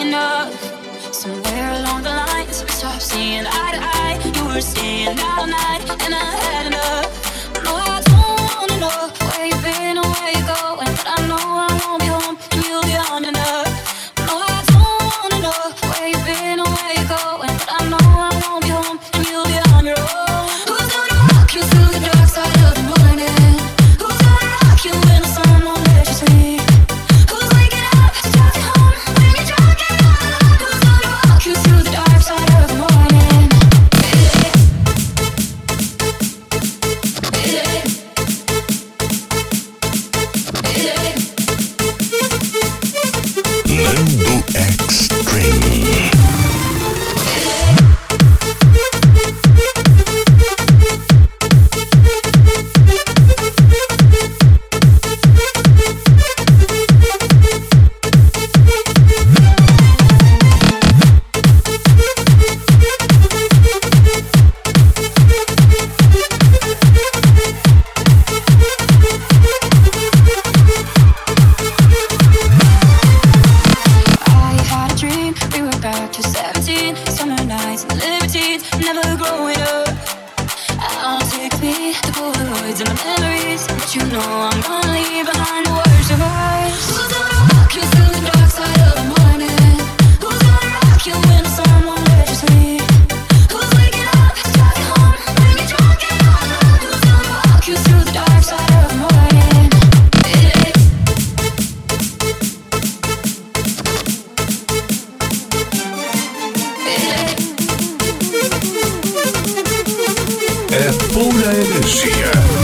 enough. Somewhere along the lines, we stopped seeing eye to eye. You were staying out all night, and I had enough. No, I don't wanna know where you've been or where you're going, but I know I won't be home and you'll be on enough. No, I don't wanna know where you've been or where you're going, but I know I won't be home and you'll be on your own. Who's gonna rock you through the dark side of the morning? Who's gonna rock you when the sun won't let you sleep? Who's waking up to drive you home when you're drunk and out of luck? Who's gonna rock you through the dark side of the morning? Nando Extreme. Back to 17, summer nights and libertines, never growing up. I'll take me the Polaroids and the memories, but you know I'm gonna leave behind the worst of us. Who's gonna rock you through the dark side of the morning? Who's gonna rock you when the sun won't let you sleep? Who's waking up to drive you home when you're drunk and out of luck? Who's gonna rock you through the dark side of the morning? É pura energia.